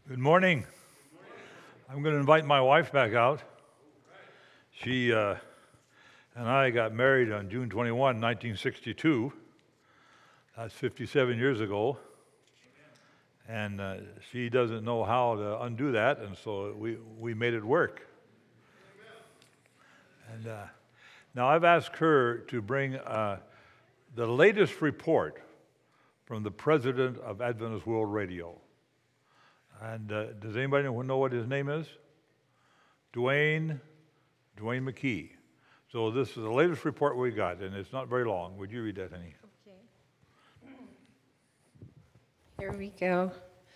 Good morning. I'm going to invite my wife back out. She and I got married on June 21, 1962. That's 57 years ago. And she doesn't know how to undo that, and so we made it work. And now I've asked her to bring the latest report from the president of Adventist World Radio. And does anybody know what his name is? Dwayne McKee. So this is the latest report we got, and it's not very long. Would you read that, honey? Okay. Here we go.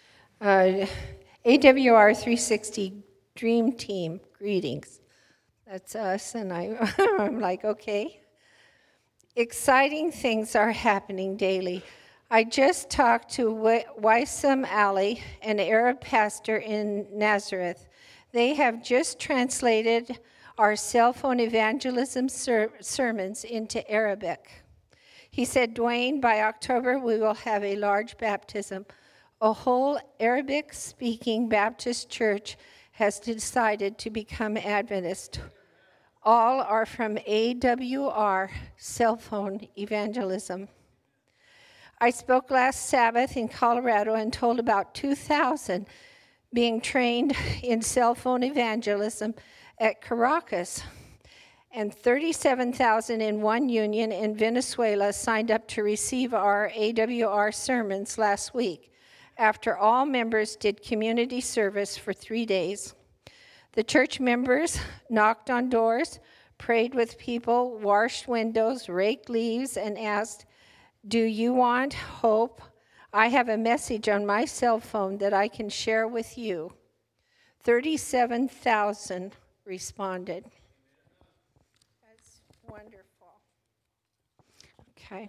AWR 360 Dream Team, greetings. That's us, and I'm like, okay. Exciting things are happening daily. I just talked to Waisam Ali, an Arab pastor in Nazareth. They have just translated our cell phone evangelism sermons into Arabic. He said, Dwayne, by October we will have a large baptism. A whole Arabic-speaking Baptist church has decided to become Adventist. All are from AWR cell phone evangelism. I spoke last Sabbath in Colorado and told about 2,000 being trained in cell phone evangelism at Caracas, and 37,000 in one union in Venezuela signed up to receive our AWR sermons last week, after all members did community service for 3 days. The church members knocked on doors, prayed with people, washed windows, raked leaves, and asked, do you want hope? I have a message on my cell phone that I can share with you. 37,000 responded. That's wonderful. Okay.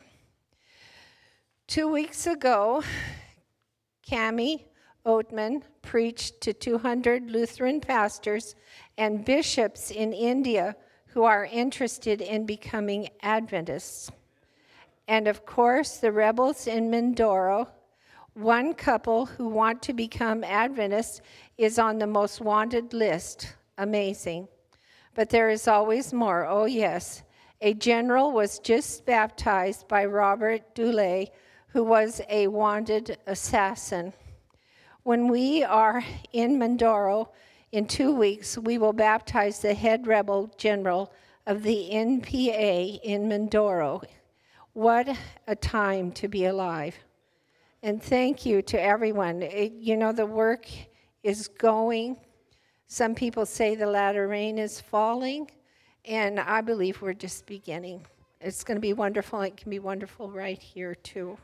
2 weeks ago, Cami Oatman preached to 200 Lutheran pastors and bishops in India who are interested in becoming Adventists. And of course, the rebels in Mindoro, one couple who want to become Adventists is on the most wanted list. Amazing. But there is always more. Oh, yes. A general was just baptized by Robert Dulé, who was a wanted assassin. When we are in Mindoro in 2 weeks, we will baptize the head rebel general of the NPA in Mindoro. What a time to be alive. And thank you to everyone. The work is going. Some people say the latter rain is falling, and I believe we're just beginning. It's going to be wonderful. It can be wonderful right here, too.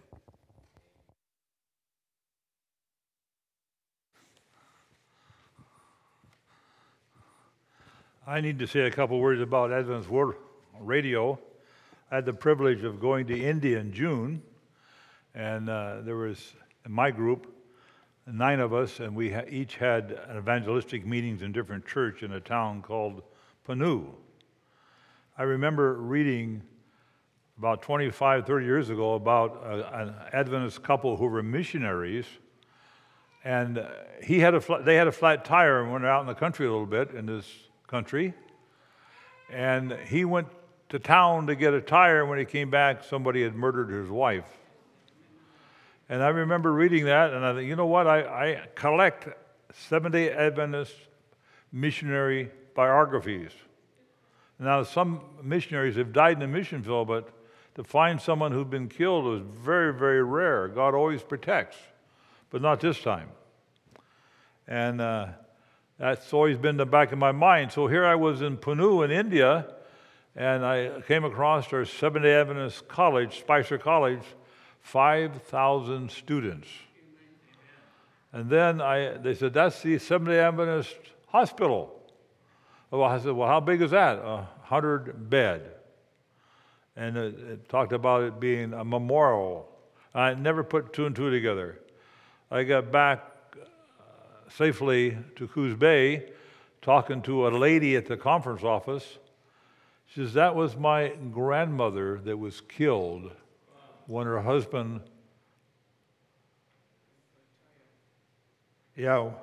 I need to say a couple words about Adventist World Radio. I had the privilege of going to India in June, and there was, in my group, 9 of us, and we each had evangelistic meetings in different churches in a town called Panu. I remember reading about 25, 30 years ago about an Adventist couple who were missionaries, and they had a flat tire and went out in the country a little bit in this country, and he went to town to get a tire, and when he came back, somebody had murdered his wife. And I remember reading that, and I thought, you know what, I collect Seventh-day Adventist missionary biographies. Now, some missionaries have died in the mission field, but to find someone who'd been killed was very, very rare. God always protects, but not this time. And that's always been in the back of my mind. So here I was in Pune in India, and I came across our Seventh-day Adventist college, Spicer College, 5,000 students. And then they said, that's the Seventh-day Adventist hospital. Well, I said, well, how big is that? 100 bed. And it talked about it being a memorial. I never put 2 and 2 together. I got back safely to Coos Bay, talking to a lady at the conference office. She says, that was my grandmother that was killed when her husband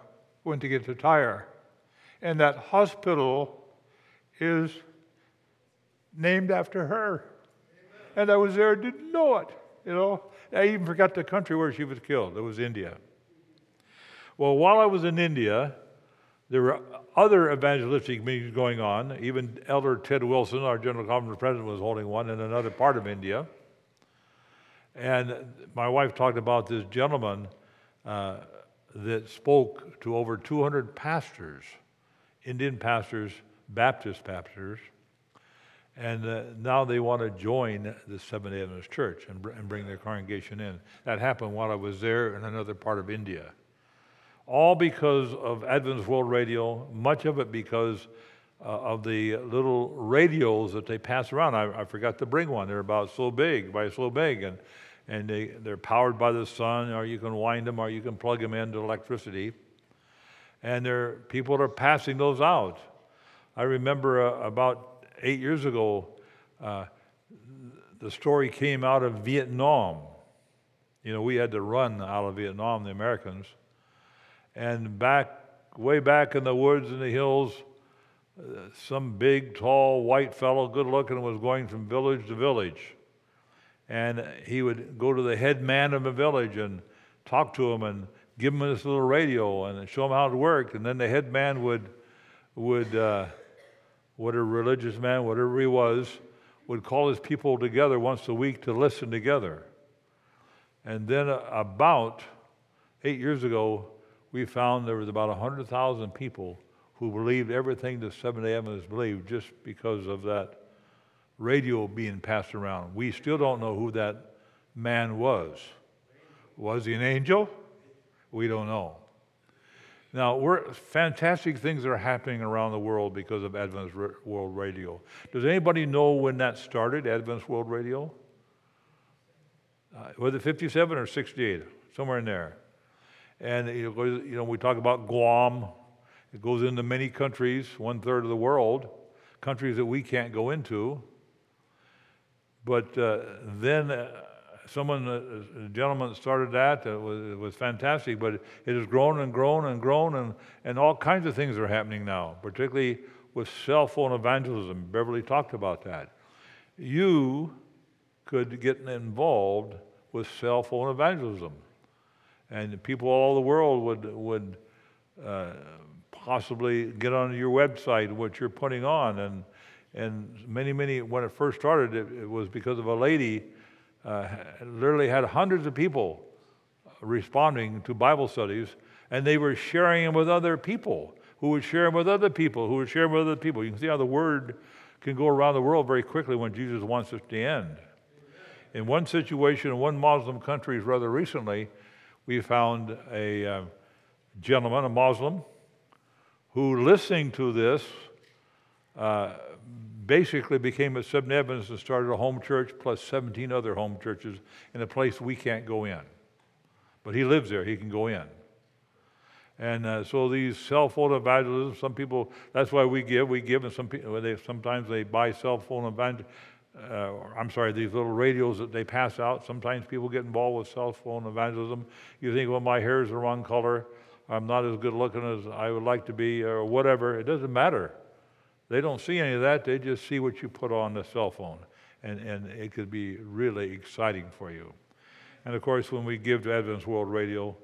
went to get the tire. And that hospital is named after her. And I was there, didn't know it, you know. I even forgot the country where she was killed. It was India. Well, while I was in India, there were other evangelistic meetings going on. Even Elder Ted Wilson, our General Conference president, was holding one in another part of India. And my wife talked about this gentleman that spoke to over 200 pastors, Indian pastors, Baptist pastors, and now they want to join the Seventh-day Adventist Church and bring their congregation in. That happened while I was there in another part of India. All because of Adventist World Radio, much of it because of the little radios that they pass around. I forgot to bring one. They're about so big, and they're powered by the sun, or you can wind them, or you can plug them into electricity. And people are passing those out. I remember about 8 years ago, the story came out of Vietnam. You know, we had to run out of Vietnam, the Americans. And way back in the woods and the hills, some big, tall, white fellow, good looking, was going from village to village. And he would go to the head man of the village and talk to him and give him this little radio and show him how it worked. And then the head man would what a religious man, whatever he was, would call his people together once a week to listen together. And then about 8 years ago, we found there was about 100,000 people who believed everything the Seventh-day Adventists believed just because of that radio being passed around. We still don't know who that man was. Was he an angel? We don't know. Now, fantastic things are happening around the world because of Adventist World Radio. Does anybody know when that started, Adventist World Radio? Was it 57 or 68? Somewhere in there. And we talk about Guam. It goes into many countries, 1/3 of the world, countries that we can't go into. But then a gentleman started that. It was fantastic, but it has grown and grown and grown, and all kinds of things are happening now, particularly with cell phone evangelism. Beverly talked about that. You could get involved with cell phone evangelism, and people all over the world would possibly get on your website what you're putting on, and many when it first started, it was because of a lady. Literally had hundreds of people responding to Bible studies, and they were sharing them with other people, who would share them with other people, who would share them with other people. You can see how the word can go around the world very quickly when Jesus wants it to end. In one situation, in one Muslim country rather recently, we found a gentleman, a Muslim, who listening to this basically became a Seventh-day Adventist and started a home church plus 17 other home churches in a place we can't go in. But he lives there, he can go in. And so these cell phone evangelism, some people, that's why we give, and sometimes they buy cell phone these little radios that they pass out. Sometimes people get involved with cell phone evangelism. You think, well, my hair is the wrong color, I'm not as good looking as I would like to be, or whatever. It doesn't matter. They don't see any of that. They just see what you put on the cell phone. And it could be really exciting for you. And, of course, when we give to Adventist World Radio,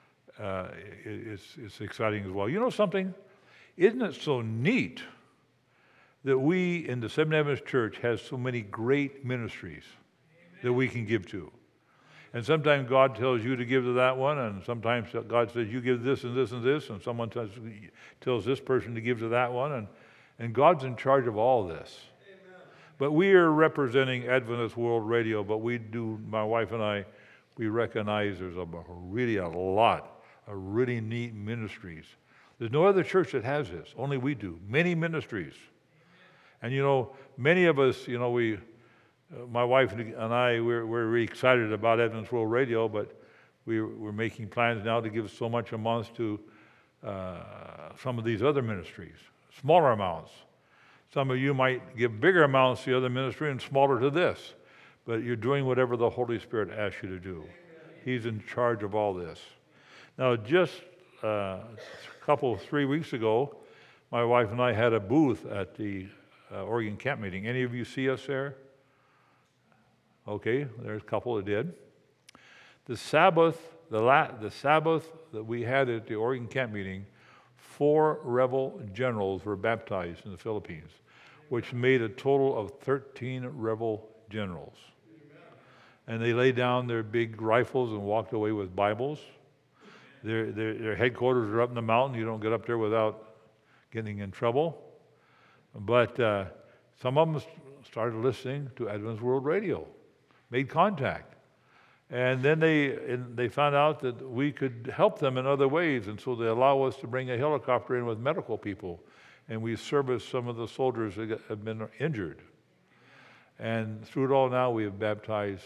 it's exciting as well. You know something? Isn't it so neat that we in the Seventh-day Adventist Church has so many great ministries that we can give to? And sometimes God tells you to give to that one, and sometimes God says you give this and this and this, and someone tells this person to give to that one, and God's in charge of all this. Amen. But we are representing Adventist World Radio, but my wife and I, we recognize there's really a lot of really neat ministries. There's no other church that has this, only we do. Many ministries. And many of us, my wife and I, we're really excited about Adventist World Radio, but we're making plans now to give so much a month to some of these other ministries. Smaller amounts. Some of you might give bigger amounts to the other ministry and smaller to this. But you're doing whatever the Holy Spirit asks you to do. He's in charge of all this. Now, just 3 weeks ago, my wife and I had a booth at the Oregon camp meeting. Any of you see us there? Okay, there's a couple that did. The Sabbath that we had at the Oregon camp meeting, 4 rebel generals were baptized in the Philippines, which made a total of 13 rebel generals. And they laid down their big rifles and walked away with Bibles. Their headquarters are up in the mountain. You don't get up there without getting in trouble. But some of them started listening to Adventist World Radio, made contact. And then they found out that we could help them in other ways, and so they allow us to bring a helicopter in with medical people, and we service some of the soldiers that have been injured. And through it all now, we have baptized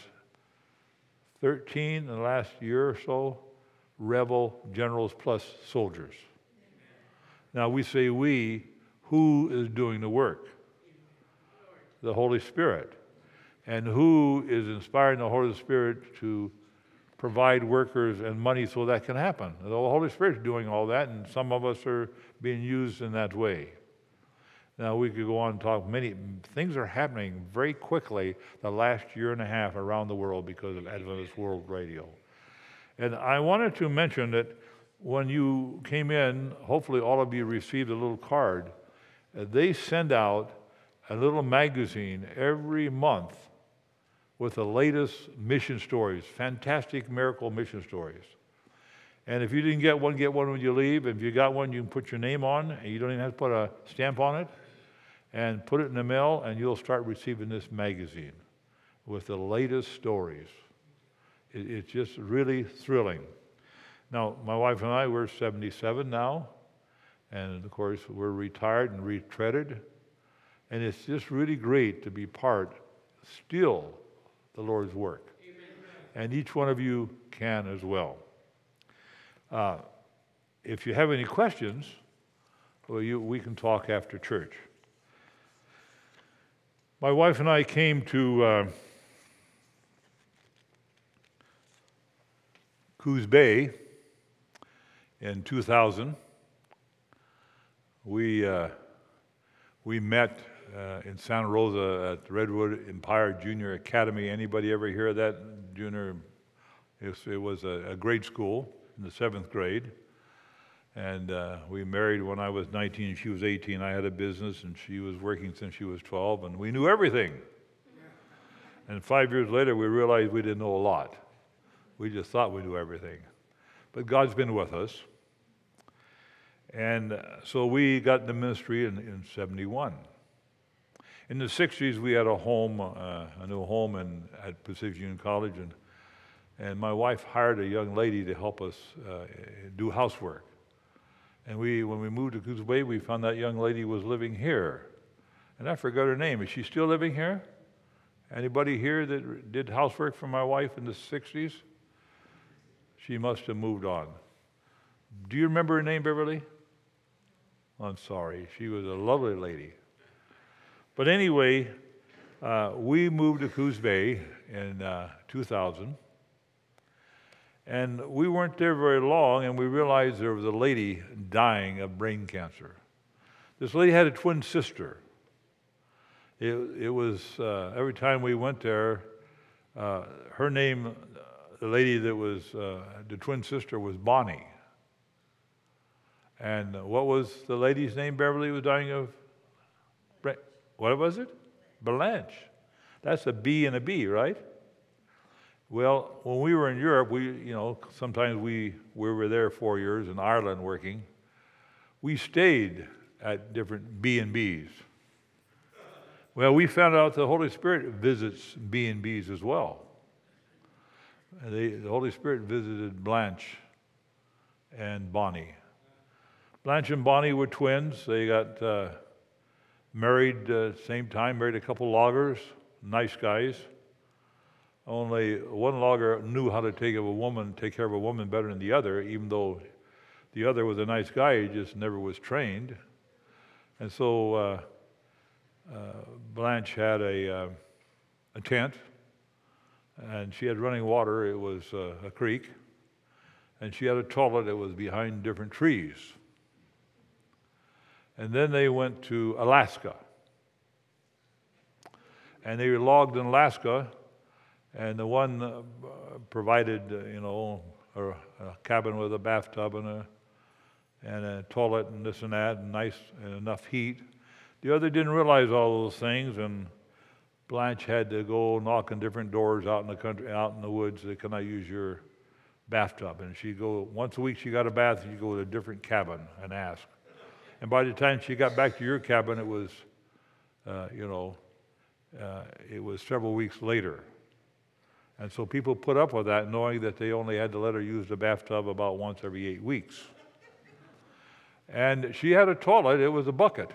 13 in the last year or so, rebel generals plus soldiers. Now we say we, who is doing the work? The Holy Spirit. And who is inspiring the Holy Spirit to provide workers and money so that can happen? The Holy Spirit is doing all that, and some of us are being used in that way. Now, we could go on and talk. Many things are happening very quickly the last year and a half around the world because of Adventist World Radio. And I wanted to mention that when you came in, hopefully all of you received a little card. They send out a little magazine every month with the latest mission stories, fantastic miracle mission stories. And if you didn't get one when you leave. If you got one, you can put your name on, and you don't even have to put a stamp on it, and put it in the mail, and you'll start receiving this magazine with the latest stories. It's just really thrilling. Now, my wife and I, we're 77 now, and of course, we're retired and retreaded, and it's just really great to be part, still, the Lord's work. Amen. And each one of you can as well. If you have any questions, we can talk after church. My wife and I came to Coos Bay in 2000. We met in Santa Rosa at Redwood Empire Junior Academy. Anybody ever hear of that junior? It was a grade school in the 7th grade. And we married when I was 19 and she was 18. I had a business and she was working since she was 12, and we knew everything. And 5 years later, we realized we didn't know a lot. We just thought we knew everything. But God's been with us. And so we got in the ministry in 71. In the 60s, we had a new home at Pacific Union College, and my wife hired a young lady to help us do housework. And when we moved to Coos Bay, we found that young lady was living here. And I forgot her name. Is she still living here? Anybody here that did housework for my wife in the 60s? She must have moved on. Do you remember her name, Beverly? I'm sorry. She was a lovely lady. But anyway, we moved to Coos Bay in 2000. And we weren't there very long, and we realized there was a lady dying of brain cancer. This lady had a twin sister. It was, every time we went there, her name, the lady that was the twin sister, was Bonnie. And what was the lady's name Beverly was dying of? What was it? Blanche. That's a B and a B, right? Well, when we were in Europe, sometimes we were there 4 years in Ireland working. We stayed at different B&Bs. Well, we found out the Holy Spirit visits B&Bs as well. The Holy Spirit visited Blanche and Bonnie. Blanche and Bonnie were twins. They got married same time, married a couple loggers, nice guys. Only one logger knew how to take care of a woman better than the other, even though the other was a nice guy, he just never was trained. And so Blanche had a tent, and she had running water. It was a creek. and she had a toilet that was behind different trees. And then they went to Alaska. And they logged in Alaska, and the one provided, a cabin with a bathtub and a toilet and this and that, and nice and enough heat. The other didn't realize all those things, and Blanche had to go knock on different doors out in the country, out in the woods. They cannot use your bathtub, and she'd go once a week. She got a bath, and she'd go to a different cabin and ask. And by the time she got back to your cabin, it was, it was several weeks later. And so people put up with that, knowing that they only had to let her use the bathtub about once every 8 weeks. And she had a toilet. It was a bucket.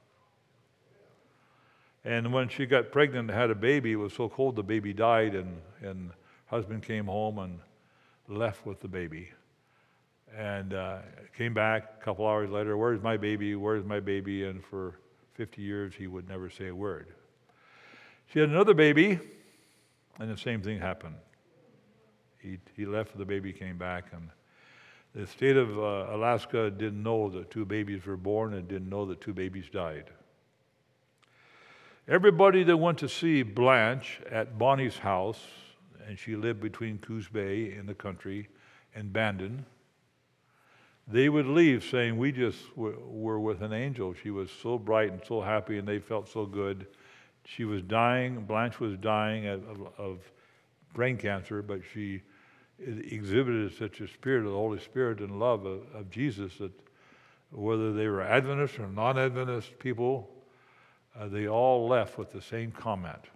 And when she got pregnant and had a baby, it was so cold the baby died, and husband came home and left with the baby. And came back a couple hours later, "Where's my baby? Where's my baby?" And for 50 years, he would never say a word. She had another baby, and the same thing happened. He left, the baby came back, and the state of Alaska didn't know that 2 babies were born and didn't know that 2 babies died. Everybody that went to see Blanche at Bonnie's house, and she lived between Coos Bay in the country and Bandon, they would leave saying, "We just were with an angel. She was so bright and so happy, and they felt so good." She was dying, Blanche was dying of brain cancer, but she exhibited such a spirit of the Holy Spirit and love of Jesus that whether they were Adventist or non-Adventist people, they all left with the same comment.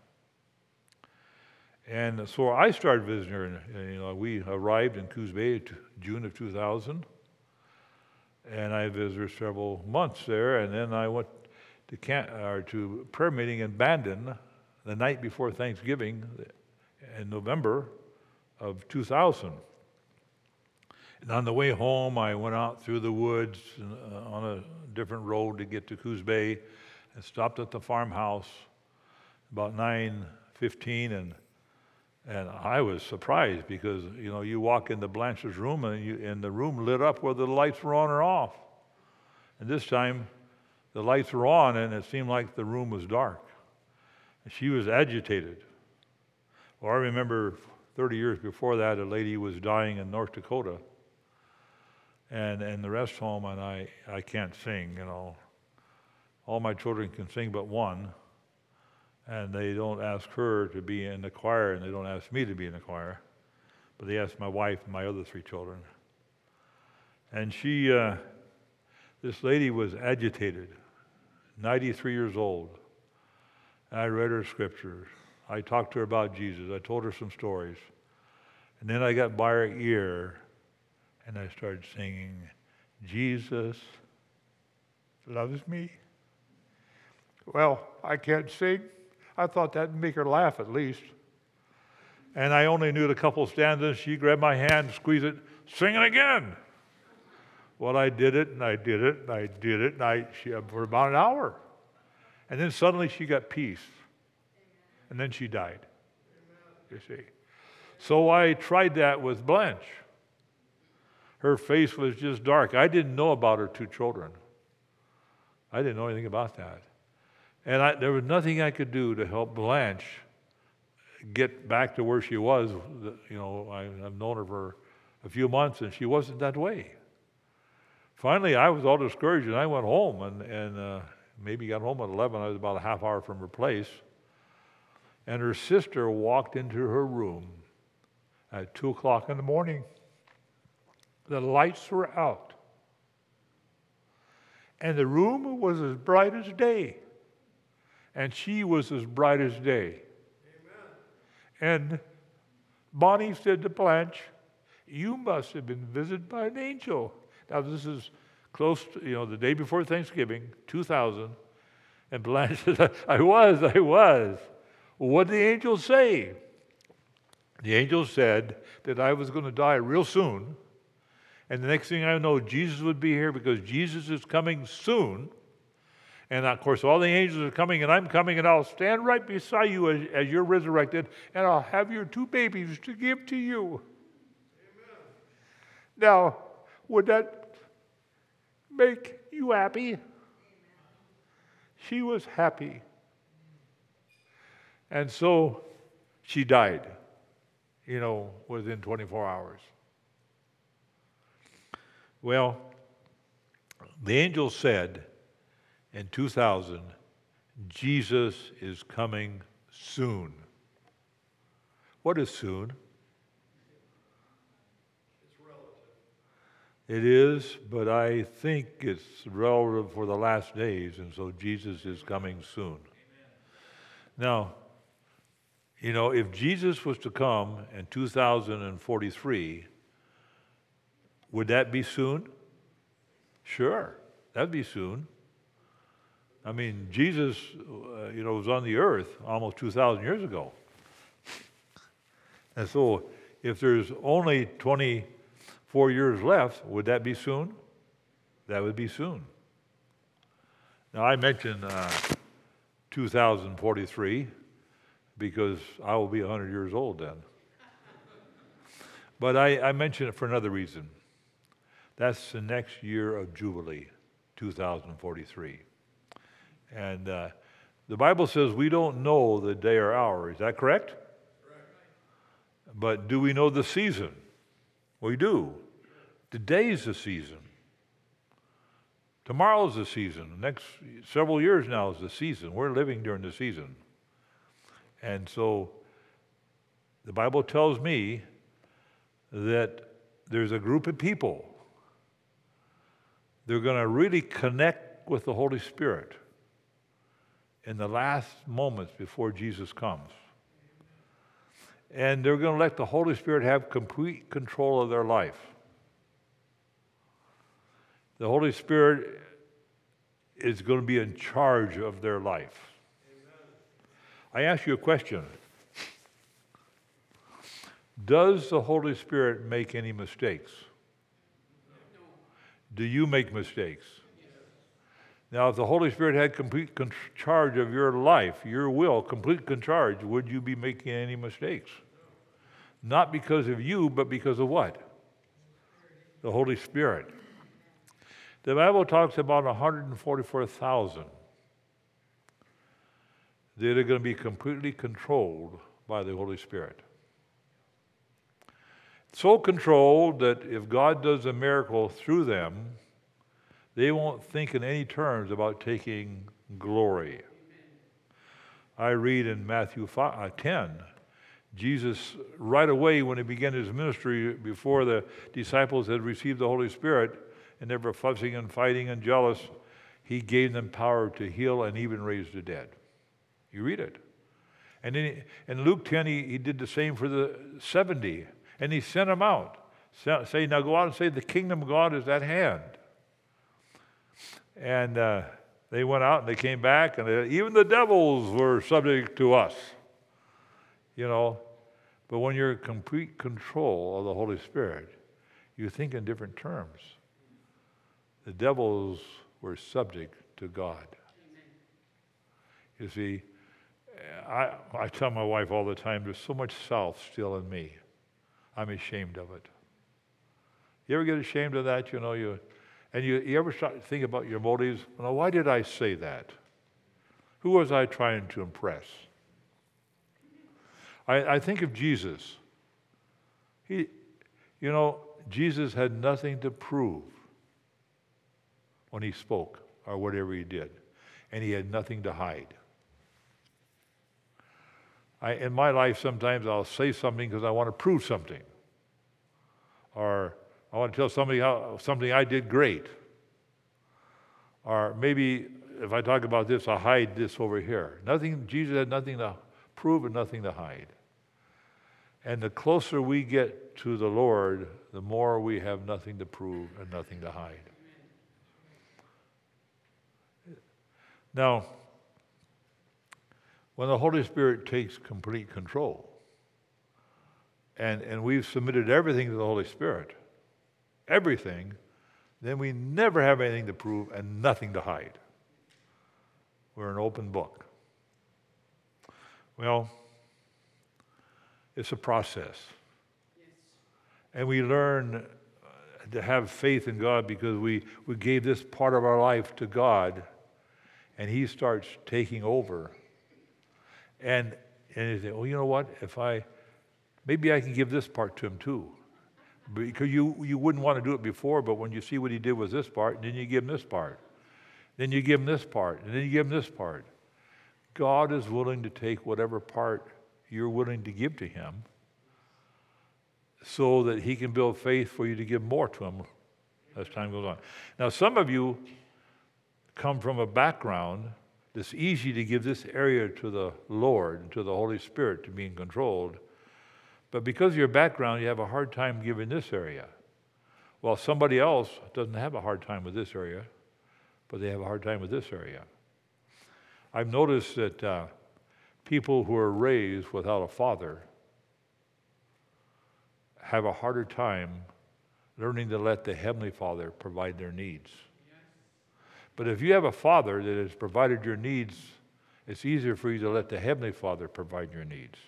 And so I started visiting her. We arrived in Coos Bay in June of 2000, and I visited her several months there, and then I went to prayer meeting in Bandon the night before Thanksgiving in November of 2000. And on the way home, I went out through the woods on a different road to get to Coos Bay, and stopped at the farmhouse about 9:15, and I was surprised because you walk into Blanche's room and the room lit up whether the lights were on or off. And this time the lights were on, and it seemed like the room was dark. And she was agitated. Well, I remember 30 years before that, a lady was dying in North Dakota, and the rest home, and I can't sing, All my children can sing but one, and they don't ask her to be in the choir, and they don't ask me to be in the choir, but they ask my wife and my other 3 children. And this lady was agitated, 93 years old. I read her scriptures. I talked to her about Jesus. I told her some stories. And then I got by her ear, and I started singing, "Jesus loves me." Well, I can't sing. I thought that'd make her laugh at least. And I only knew the couple stanzas. She grabbed my hand, squeezed it, "Sing it again." Well, I did it, and I did it, and I did it, and for about an hour. And then suddenly she got peace. And then she died, you see. So I tried that with Blanche. Her face was just dark. I didn't know about her 2 children. I didn't know anything about that. And there was nothing I could do to help Blanche get back to where she was. I've known her for a few months, and she wasn't that way. Finally, I was all discouraged, and I went home, and maybe got home at 11. I was about a half hour from her place. And her sister walked into her room at 2 o'clock in the morning. The lights were out. And the room was as bright as day. And she was as bright as day. Amen. And Bonnie said to Blanche, "You must have been visited by an angel." Now, this is close to, the day before Thanksgiving, 2000. And Blanche said, I was. Well, what did the angel say? The angel said that I was going to die real soon. And the next thing I know, Jesus would be here because Jesus is coming soon. And of course, all the angels are coming, and I'm coming, and I'll stand right beside you as you're resurrected, and I'll have your 2 babies to give to you. Amen. Now, would that make you happy? She was happy. And so she died, within 24 hours. Well, the angel said in 2000, Jesus is coming soon. What is soon? It's relative. It is, but I think it's relative for the last days, and so Jesus is coming soon. Amen. Now, if Jesus was to come in 2043, would that be soon? Sure, that'd be soon. I mean, Jesus, was on the earth almost 2,000 years ago. And so if there's only 24 years left, would that be soon? That would be soon. Now, I mentioned 2043 because I will be 100 years old then. But I mention it for another reason. That's the next year of Jubilee, 2043. And the Bible says we don't know the day or hour. Is that correct? But do we know the season? We do. Today's the season. Tomorrow's the season. The next several years now is the season. We're living during the season. And so the Bible tells me that there's a group of people. They're going to really connect with the Holy Spirit in the last moments before Jesus comes. And they're going to let the Holy Spirit have complete control of their life. The Holy Spirit is going to be in charge of their life. I ask you a question. Does the Holy Spirit make any mistakes? Do you make mistakes? Now, if the Holy Spirit had complete charge of your life, your will, complete charge, would you be making any mistakes? Not because of you, but because of what? The Holy Spirit. The Bible talks about 144,000 that are going to be completely controlled by the Holy Spirit. So controlled that if God does a miracle through them, they won't think in any terms about taking glory. I read in Matthew 10, Jesus, right away when he began his ministry, before the disciples had received the Holy Spirit, and they were fussing and fighting and jealous, he gave them power to heal and even raise the dead. You read it. And then in Luke 10, he did the same for the 70, and he sent them out, saying, now go out and say the kingdom of God is at hand. And they went out and they came back, and even the devils were subject to us. But when you're in complete control of the Holy Spirit, you think in different terms. The devils were subject to God. Amen. You see, I tell my wife all the time, there's so much self still in me. I'm ashamed of it. You ever get ashamed of that? You ever start to think about your motives? Why did I say that? Who was I trying to impress? I think of Jesus. Jesus had nothing to prove when he spoke or whatever he did, and he had nothing to hide. In my life, sometimes I'll say something because I want to prove something, or I want to tell somebody something I did great, or maybe if I talk about this, I'll hide this over here. Jesus had nothing to prove and nothing to hide. And the closer we get to the Lord, the more we have nothing to prove and nothing to hide. Now, when the Holy Spirit takes complete control, and we've submitted everything to the Holy Spirit, everything, then we never have anything to prove and nothing to hide. We're an open book. Well, it's a process. Yes. And we learn to have faith in God because we gave this part of our life to God, and He starts taking over. And you say, oh, you know what? Maybe I can give this part to Him too. Because you wouldn't want to do it before, but when you see what He did with this part, then you give Him this part. Then you give Him this part, and then you give Him this part. God is willing to take whatever part you're willing to give to Him so that He can build faith for you to give more to Him as time goes on. Now, some of you come from a background that's easy to give this area to the Lord, to the Holy Spirit, to being controlled. But because of your background, you have a hard time giving this area. While somebody else doesn't have a hard time with this area, but they have a hard time with this area. I've noticed that people who are raised without a father have a harder time learning to let the Heavenly Father provide their needs. But if you have a father that has provided your needs, it's easier for you to let the Heavenly Father provide your needs.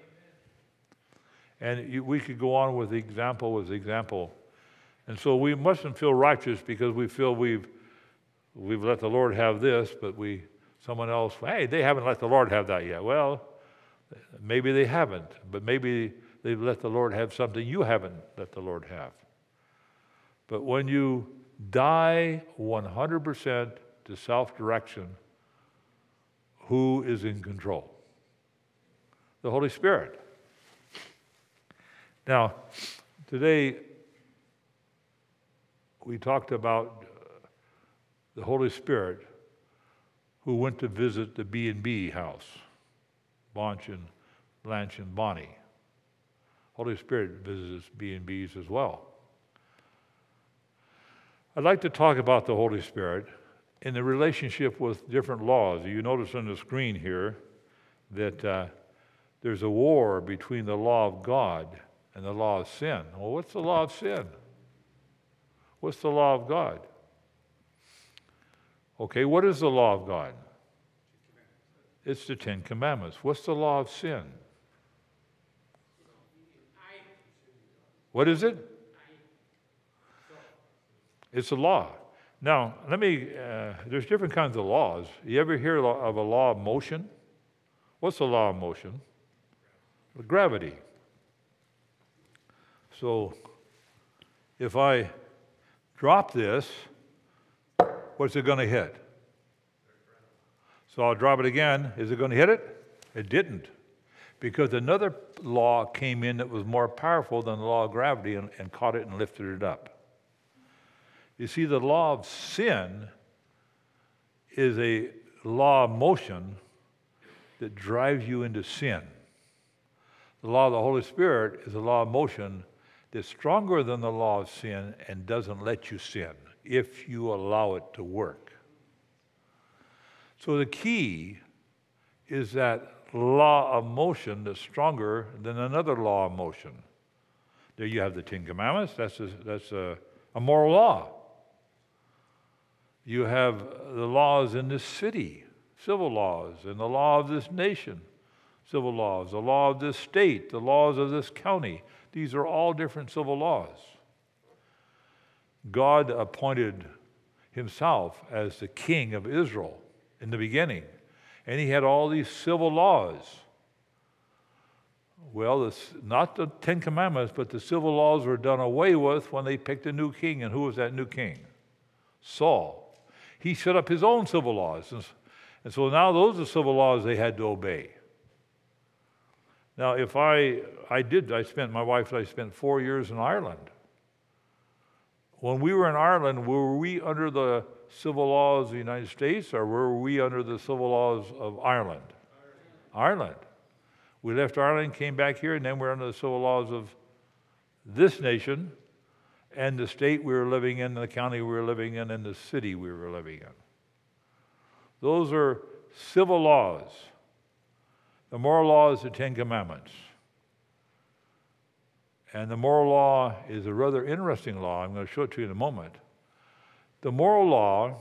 And we could go on with the example. And so we mustn't feel righteous because we feel we've let the Lord have this, but someone else, hey, they haven't let the Lord have that yet. Well, maybe they haven't, but maybe they've let the Lord have something you haven't let the Lord have. But when you die 100% to self-direction, who is in control? The Holy Spirit. Now, today we talked about the Holy Spirit who went to visit the B&B house, Blanche and Bonnie. Holy Spirit visits B&Bs as well. I'd like to talk about the Holy Spirit in the relationship with different laws. You notice on the screen here that there's a war between the law of God and the law of sin. Well, what's the law of sin? What's the law of God? Okay, what is the law of God? It's the Ten Commandments. What's the law of sin? What is it? It's a law. Now, there's different kinds of laws. You ever hear of a law of motion? What's the law of motion? Gravity. So, if I drop this, what's it going to hit? So I'll drop it again. Is it going to hit it? It didn't. Because another law came in that was more powerful than the law of gravity and caught it and lifted it up. You see, the law of sin is a law of motion that drives you into sin. The law of the Holy Spirit is a law of motion that's stronger than the law of sin and doesn't let you sin if you allow it to work. So the key is that law of motion that's stronger than another law of motion. There you have the Ten Commandments. That's a moral law. You have the laws in this city, civil laws, and the law of this nation, civil laws, the law of this state, the laws of this county. These are all different civil laws. God appointed Himself as the king of Israel in the beginning, and He had all these civil laws. Well, not the Ten Commandments, but the civil laws were done away with when they picked a new king. And who was that new king? Saul. He set up his own civil laws. And so now those are civil laws they had to obey. Now, if my wife and I spent 4 years in Ireland. When we were in Ireland, were we under the civil laws of the United States, or were we under the civil laws of Ireland? Ireland. We left Ireland, came back here, and then we're under the civil laws of this nation and the state we were living in, the county we were living in, and the city we were living in. Those are civil laws. The moral law is the Ten Commandments. And the moral law is a rather interesting law. I'm going to show it to you in a moment. The moral law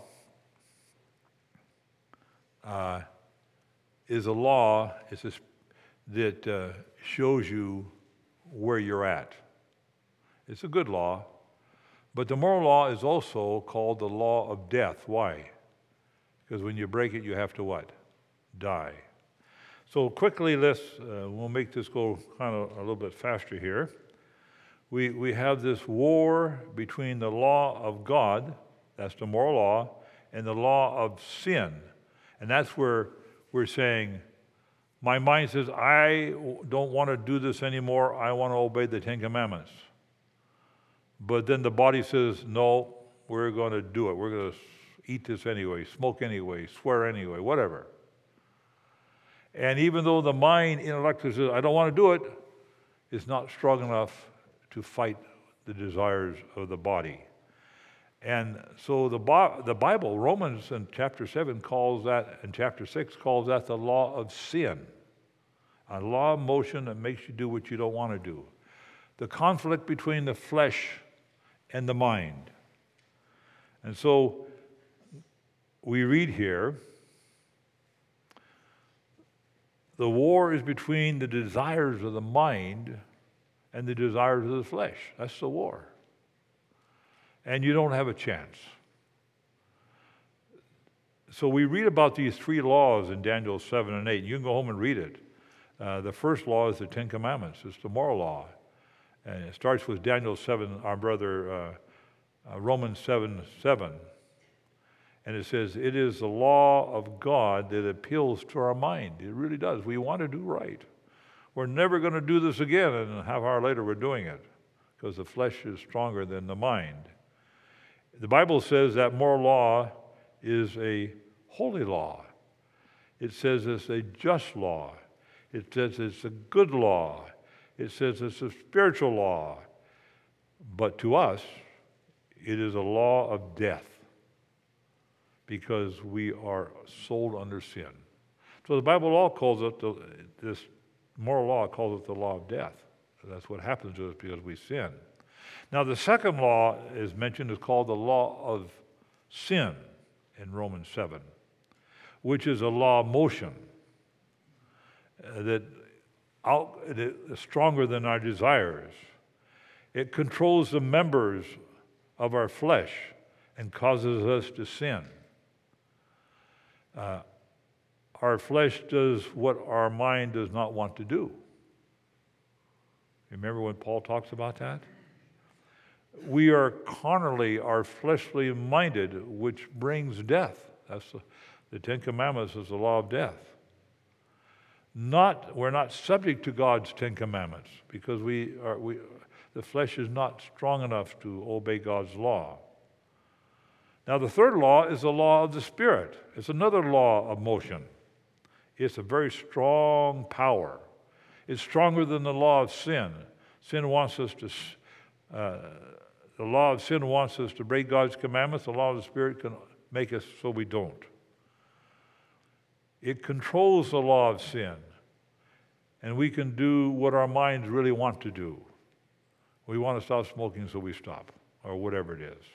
is a law that shows you where you're at. It's a good law. But the moral law is also called the law of death. Why? Because when you break it, you have to what? Die. So quickly, we'll make this go kind of a little bit faster here. We have this war between the law of God, that's the moral law, and the law of sin. And that's where we're saying, my mind says, I don't want to do this anymore. I want to obey the Ten Commandments. But then the body says, no, we're going to do it. We're going to eat this anyway, smoke anyway, swear anyway, whatever. And even though the mind intellectually says, I don't want to do it, it's not strong enough to fight the desires of the body. And so the Bible, Romans in chapter 7 calls that, and chapter 6 calls that the law of sin. A law of motion that makes you do what you don't want to do. The conflict between the flesh and the mind. And so we read here, the war is between the desires of the mind and the desires of the flesh. That's the war. And you don't have a chance. So we read about these three laws in Daniel 7 and 8. You can go home and read it. The first law is the Ten Commandments. It's the moral law. And it starts with Daniel 7, our brother, Romans 7:7. And it says, it is the law of God that appeals to our mind. It really does. We want to do right. We're never going to do this again, and a half hour later we're doing it because the flesh is stronger than the mind. The Bible says that moral law is a holy law. It says it's a just law. It says it's a good law. It says it's a spiritual law. But to us, it is a law of death because we are sold under sin. So the Bible law calls it, this moral law calls it the law of death. That's what happens to us because we sin. Now the second law is mentioned is called the law of sin in Romans 7, which is a law of motion that is stronger than our desires. It controls the members of our flesh and causes us to sin. Our flesh does what our mind does not want to do. Remember when Paul talks about that? We are carnally, are fleshly minded, which brings death. That's the Ten Commandments is the law of death. We're not subject to God's Ten Commandments because the flesh is not strong enough to obey God's law. Now the third law is the law of the Spirit. It's another law of motion. It's a very strong power. It's stronger than the law of sin. The law of sin wants us to break God's commandments. The law of the Spirit can make us so we don't. It controls the law of sin. And we can do what our minds really want to do. We want to stop smoking, so we stop, or whatever it is.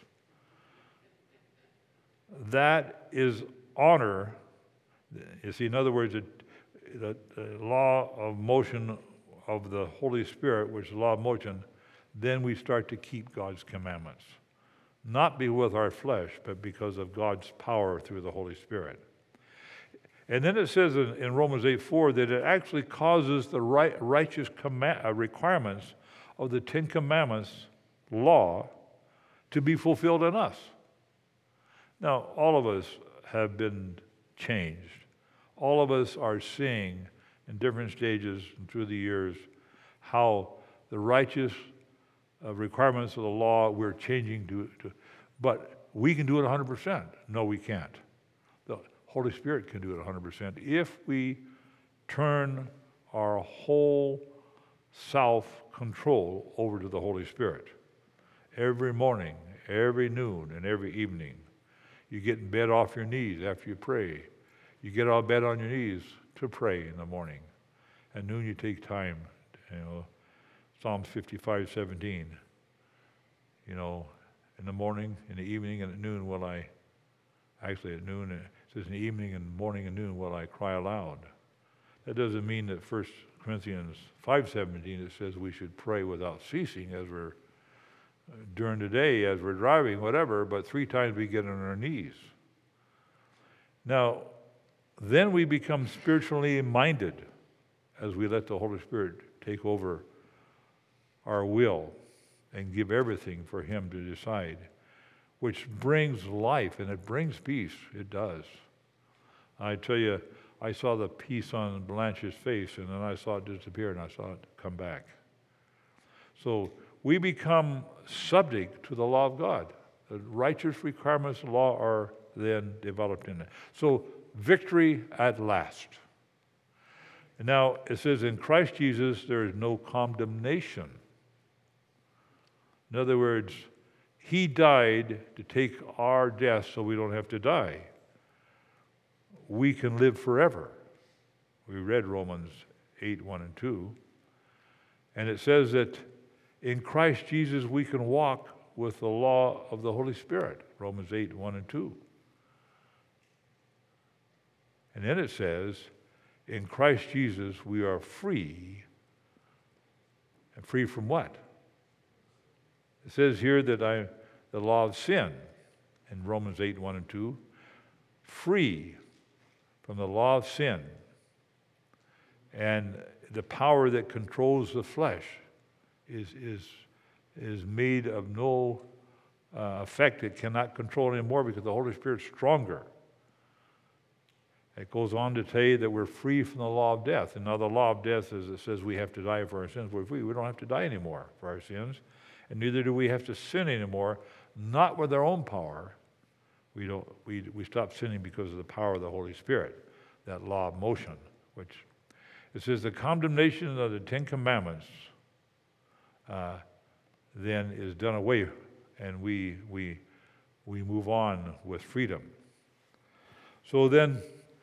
That is honor. You see, in other words, the law of motion of the Holy Spirit, which is the law of motion, then we start to keep God's commandments. Not be with our flesh, but because of God's power through the Holy Spirit. And then it says in Romans 8:4 that it actually causes the righteous requirements of the Ten Commandments law to be fulfilled in us. Now, all of us have been changed. All of us are seeing in different stages and through the years how the righteous requirements of the law we're changing to, but we can do it 100%. No, we can't. The Holy Spirit can do it 100% if we turn our whole self-control over to the Holy Spirit. Every morning, every noon, and every evening. You get in bed off your knees after you pray. You get out of bed on your knees to pray in the morning. At noon you take time, Psalms 55:17. In the morning, in the evening, and at noon will I, actually at noon, it says in the evening and morning and noon will I cry aloud. That doesn't mean that 1 Corinthians 5:17 it says we should pray without ceasing as we're during the day as we're driving, whatever, but 3 times we get on our knees. Now, then we become spiritually minded as we let the Holy Spirit take over our will and give everything for Him to decide, which brings life and it brings peace. It does. I tell you, I saw the peace on Blanche's face, and then I saw it disappear, and I saw it come back. So we become subject to the law of God. The righteous requirements of the law are then developed in it. So victory at last. And now it says, in Christ Jesus there is no condemnation. In other words, He died to take our death so we don't have to die. We can live forever. We read Romans 8, 1 and 2. And it says that in Christ Jesus we can walk with the law of the Holy Spirit. Romans 8, 1 and 2. And then it says, in Christ Jesus we are free. And free from what? It says here that the law of sin in Romans 8, 1 and 2, free from the law of sin and the power that controls the flesh is made of no effect. It cannot control anymore because the Holy Spirit's stronger. It goes on to say that we're free from the law of death. And now the law of death is, it says we have to die for our sins. We're free. We don't have to die anymore for our sins. And neither do we have to sin anymore, not with our own power. We stop sinning because of the power of the Holy Spirit, that law of motion, which it says the condemnation of the 10 Commandments then is done away, and we move on with freedom. So then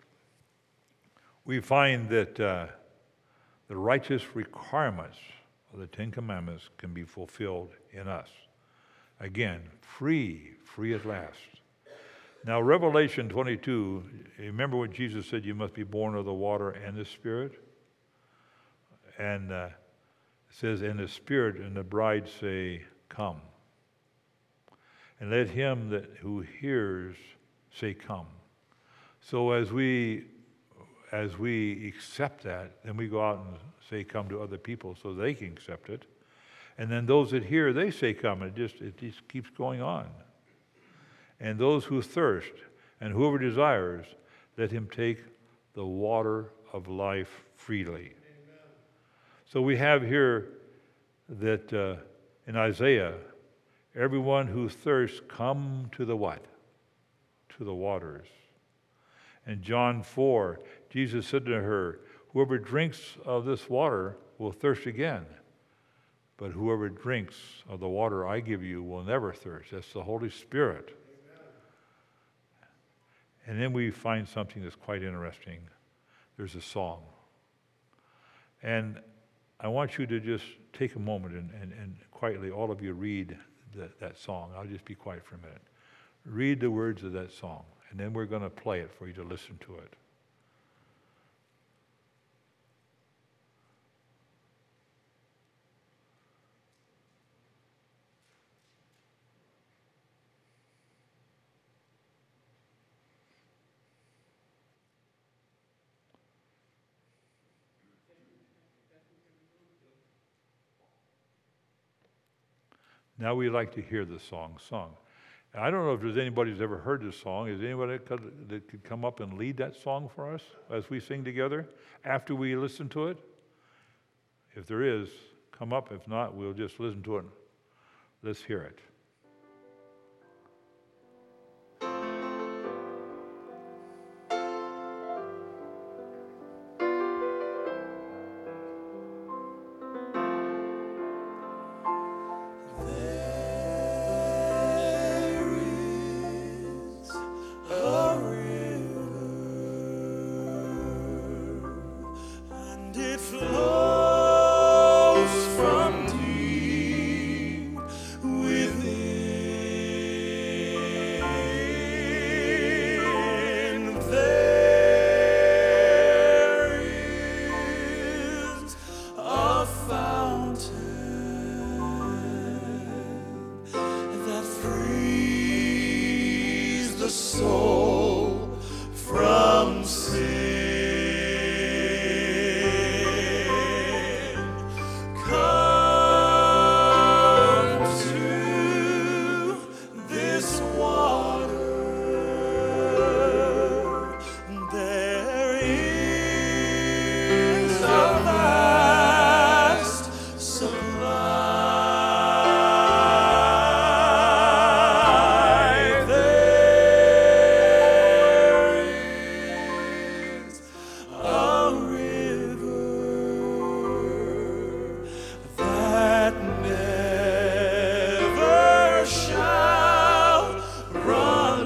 we find that the righteous requirements of the 10 Commandments can be fulfilled in us. Again, free at last. Now, Revelation 22, remember what Jesus said, you must be born of the water and the Spirit? And it says, and the Spirit and the bride say, come. And let him who hears say, come. So as we accept that, then we go out and say come to other people so they can accept it. And then those that hear, they say come. And it just keeps going on. And those who thirst, and whoever desires, let him take the water of life freely. Amen. So we have here that in Isaiah, everyone who thirsts, come to the what? To the waters. In John 4, Jesus said to her, whoever drinks of this water will thirst again. But whoever drinks of the water I give you will never thirst. That's the Holy Spirit. And then we find something that's quite interesting. There's a song. And I want you to just take a moment and quietly, all of you, read that song. I'll just be quiet for a minute. Read the words of that song, and then we're going to play it for you to listen to it. Now we like to hear the song sung. I don't know if there's anybody who's ever heard this song. Is anybody that could come up and lead that song for us as we sing together after we listen to it? If there is, come up. If not, we'll just listen to it. Let's hear it. With the soul from sin. Come to this water. There is a vast supply. There is a river that never shall run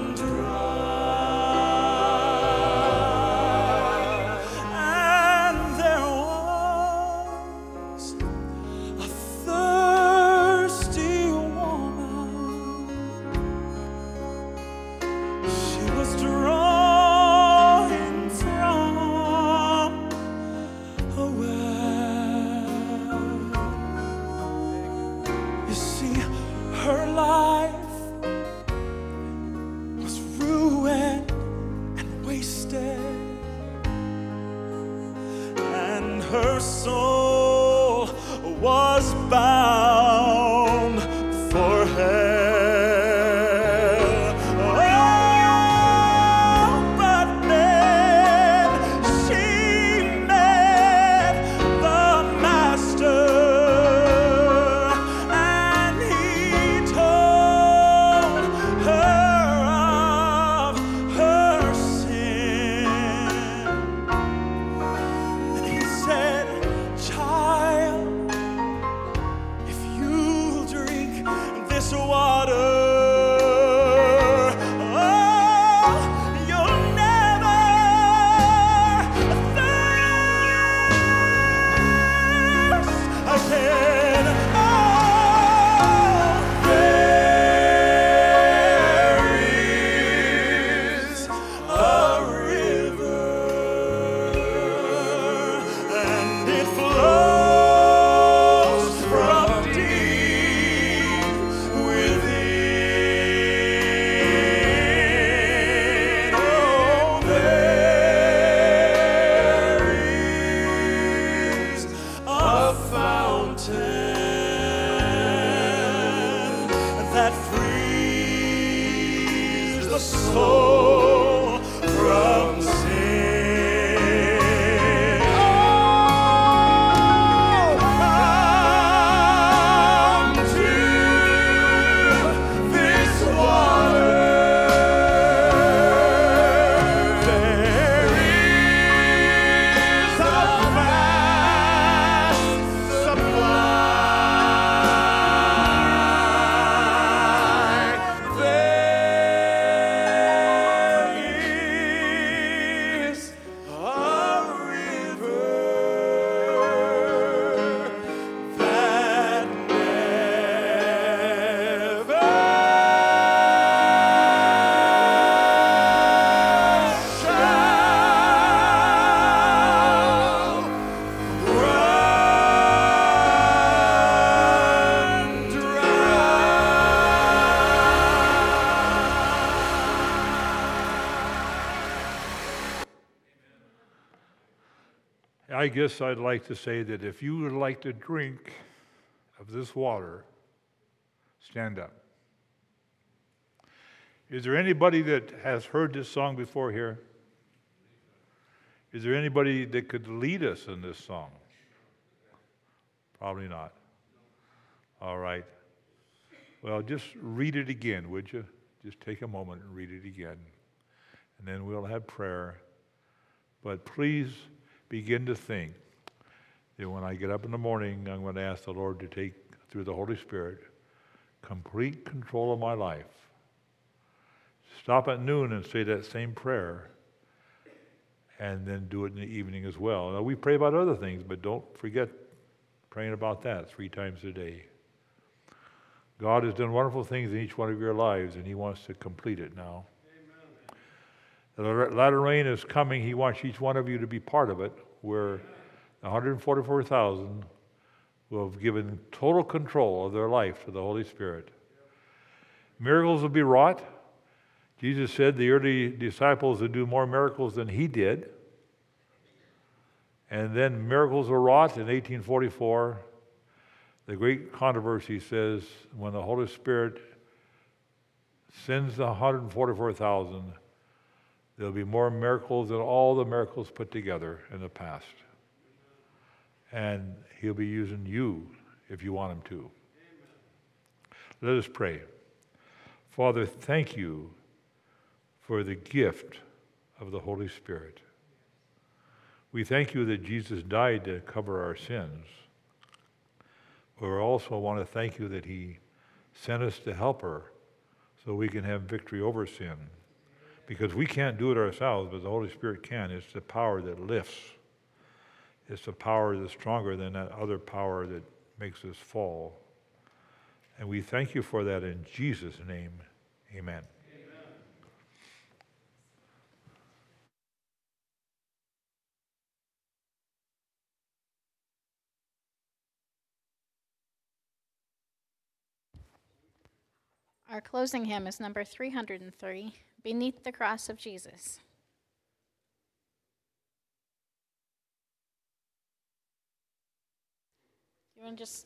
dry. And there was a thirsty woman. She was drawing from a well. You see, her life was ruined and wasted, and her soul was bound for hell. Oh, but then she met the Master, and he told her of her sin. And he said, "Child, if you'll drink this water, oh, you'll never thirst again." Oh, there is a river, and it flows from deep within. Oh, there is a fountain that frees the soul from sin. Oh, come to this water. There is a vast supply. There is a river that never shall run dry. I guess I'd like to say that if you would like to drink of this water, stand up. Is there anybody that has heard this song before here? Is there anybody that could lead us in this song? Probably not. All right. Well, just read it again, would you? Just take a moment and read it again. And then we'll have prayer. But please begin to think that when I get up in the morning, I'm going to ask the Lord to take, through the Holy Spirit, complete control of my life. Stop at noon and say that same prayer, and then do it in the evening as well. Now, we pray about other things, but don't forget praying about that 3 times a day. God has done wonderful things in each one of your lives, and He wants to complete it now. Amen. The latter rain is coming. He wants each one of you to be part of it, where 144,000 will have given total control of their life to the Holy Spirit. Miracles will be wrought. Jesus said the early disciples would do more miracles than he did. And then miracles were wrought in 1844. The great controversy says when the Holy Spirit sends the 144,000, there'll be more miracles than all the miracles put together in the past. And he'll be using you if you want him to. Let us pray. Father, thank you for the gift of the Holy Spirit. We thank you that Jesus died to cover our sins. We also want to thank you that he sent us the helper so we can have victory over sin. Because we can't do it ourselves, but the Holy Spirit can. It's the power that lifts. It's the power that's stronger than that other power that makes us fall. And we thank you for that in Jesus' name. Amen. Our closing hymn is number 303, Beneath the Cross of Jesus. You want to just